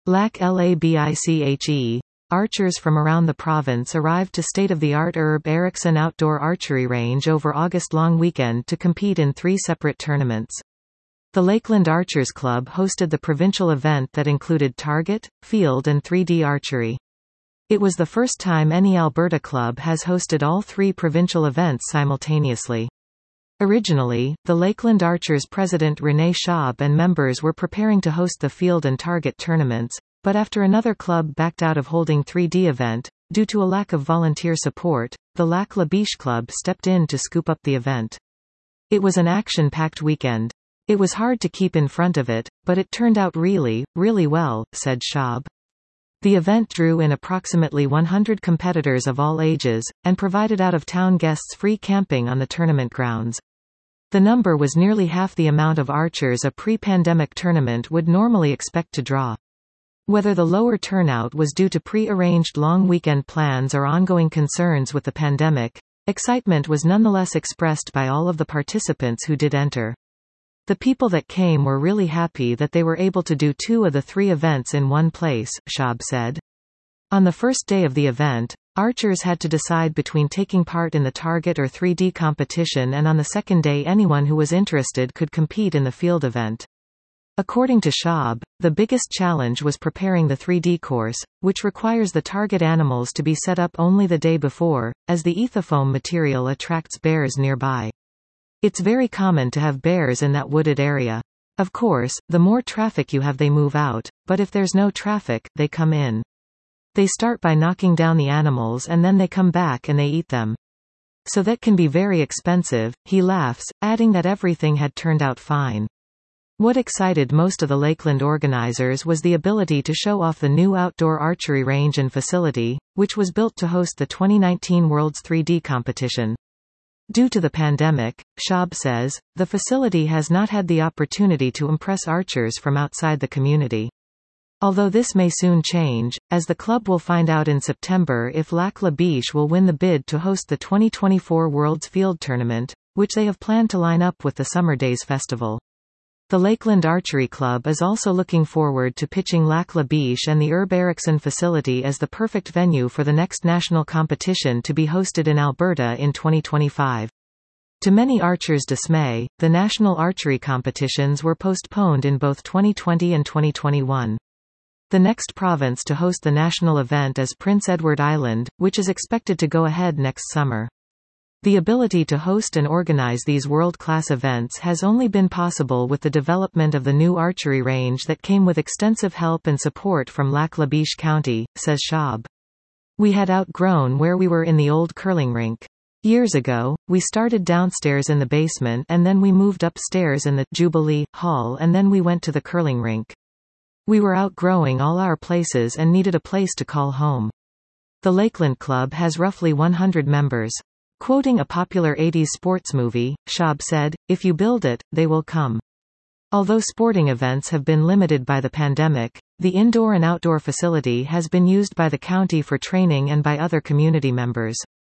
LABICHE. Archers from around the province arrived to state-of-the-art Herb Eriksson outdoor archery range over August long weekend to compete in 3 separate tournaments. The Lakeland Archers Club hosted the provincial event that included target, field and 3D archery. It was the first time any Alberta club has hosted all 3 provincial events simultaneously. Originally, the Lakeland Archers president Renee Schaub and members were preparing to host the field and target tournaments, but after another club backed out of holding 3D event, due to a lack of volunteer support, the Lac La Biche Club stepped in to scoop up the event. It was an action-packed weekend. It was hard to keep in front of it, but it turned out really, really well, said Schaub. The event drew in approximately 100 competitors of all ages, and provided out-of-town guests free camping on the tournament grounds. The number was nearly half the amount of archers a pre-pandemic tournament would normally expect to draw. Whether the lower turnout was due to pre-arranged long weekend plans or ongoing concerns with the pandemic, excitement was nonetheless expressed by all of the participants who did enter. The people that came were really happy that they were able to do 2 of the 3 events in one place, Schaub said. On the first day of the event, archers had to decide between taking part in the target or 3D competition, and on the second day anyone who was interested could compete in the field event. According to Schaub, the biggest challenge was preparing the 3D course, which requires the target animals to be set up only the day before, as the ethofoam material attracts bears nearby. It's very common to have bears in that wooded area. Of course, the more traffic you have they move out, but if there's no traffic, they come in. They start by knocking down the animals and then they come back and they eat them. So that can be very expensive, he laughs, adding that everything had turned out fine. What excited most of the Lakeland organizers was the ability to show off the new outdoor archery range and facility, which was built to host the 2019 World's 3D competition. Due to the pandemic, Schaub says, the facility has not had the opportunity to impress archers from outside the community. Although this may soon change, as the club will find out in September if Lac La Biche will win the bid to host the 2024 World's Field Tournament, which they have planned to line up with the Summer Days Festival. The Lakeland Archery Club is also looking forward to pitching Lac La Biche and the Herb Eriksson facility as the perfect venue for the next national competition to be hosted in Alberta in 2025. To many archers' dismay, the national archery competitions were postponed in both 2020 and 2021. The next province to host the national event is Prince Edward Island, which is expected to go ahead next summer. The ability to host and organize these world-class events has only been possible with the development of the new archery range that came with extensive help and support from Lac La Biche County, says Schaub. We had outgrown where we were in the old curling rink. Years ago, we started downstairs in the basement and then we moved upstairs in the Jubilee Hall and then we went to the curling rink. We were outgrowing all our places and needed a place to call home. The Lakeland Club has roughly 100 members. Quoting a popular 80s sports movie, Schaub said, "If you build it, they will come." Although sporting events have been limited by the pandemic, the indoor and outdoor facility has been used by the county for training and by other community members.